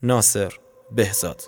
ناصر بهزاد.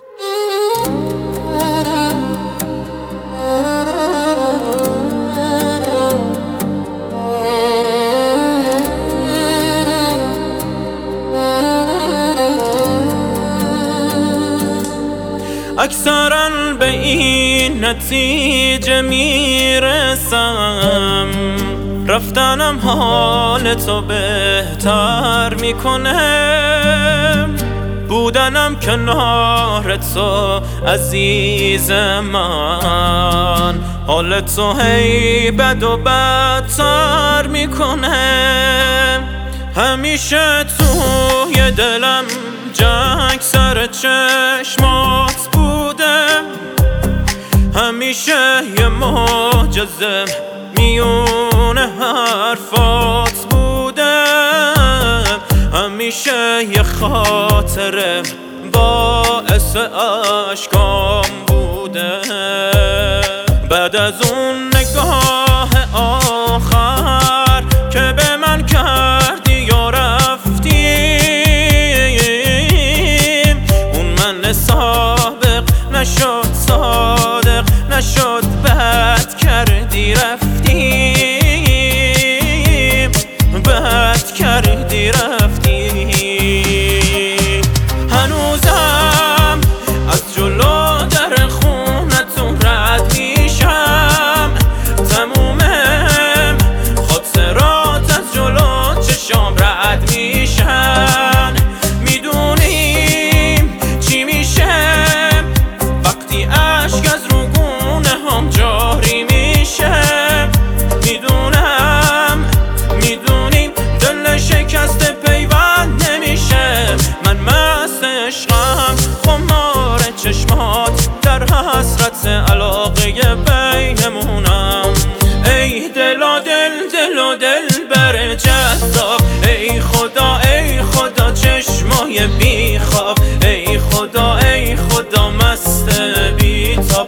اکثراً به این نتیجه میرسم رفتنم حال تو بهتر میکنه، بودنم کنار تو عزیز من حال تو هی بد و بدتر میکنه. همیشه توی دلم جنگ سر چشمات بوده، همیشه یه معجزه میون حرفات بوده، همیشه یه خاطره باعث عشقام بوده. بعد از اون نگاه آخر که به من کردی یا رفتیم، اون من سابق نشد صادق نشد، بد کردی رفتیم، بد کردی رفتیم. هنوزم از جلو در خونتون رد میشم، تمومم خاطرات از جلو چشام رد میشن. میدونیم چی میشه وقتی اشک از روگونه هم جاری میشه، میدونیم دل شکست پیوند نمیشه. من مست عشقم خمار چشمات در حسرت علاقه بینمونم. ای دل و دل دل و دل بر جذاب، ای خدا چشمای بی خواب، ای خدا مست بی تاب.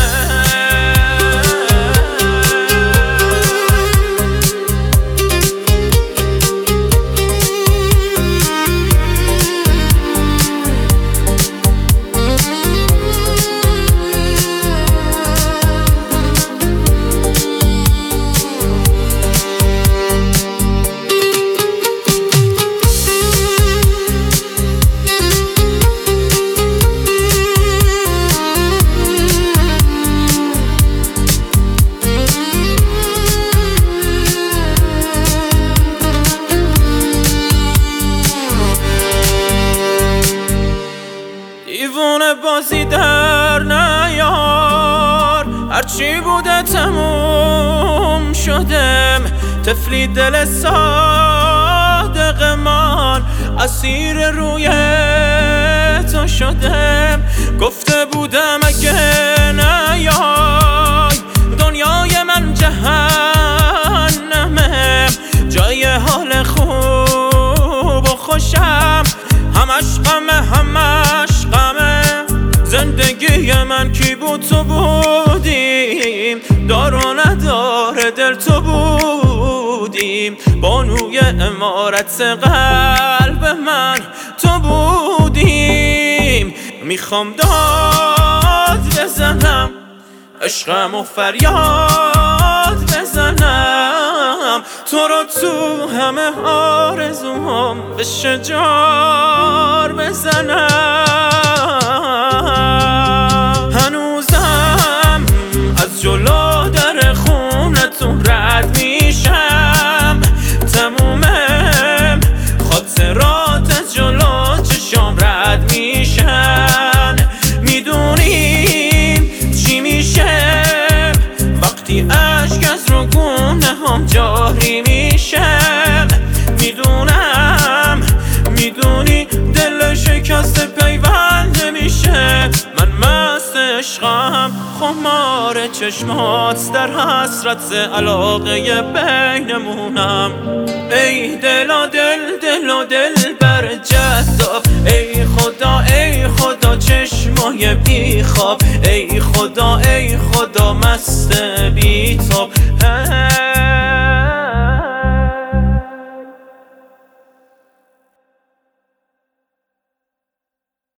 دیوونه بازی در نیار، هرچی بوده تموم شدم. طفلی دل صادق من اسیر روی تو شدم. گفته بودم اگه نیای دنیای من جهنمه، جای حال خوب و خوشم همش غمه. زندگی من کی بود تو بودیم، دار و ندار دل تو بودیم، بانوی امارت قلب من تو بودیم. میخوام داد بزنم عشقم و فریاد بزنم، تو رو تو همه آرزوام به شجار بزنم. هنوزم از جلو در خونتون رد میشم، تمومم خاطرات از جلو چشام رد میشن. میدونیم چی میشه وقتی اشک از روگونه هم جاری میشه. میدونی دل شکست پیوند نمیشه. من مست عشقم خمار چشمات در حسرت علاقه بینمونم. ای دل و دل بر جذاب، ای خدا چشمای بی خواب، ای خدا مست بی تاب.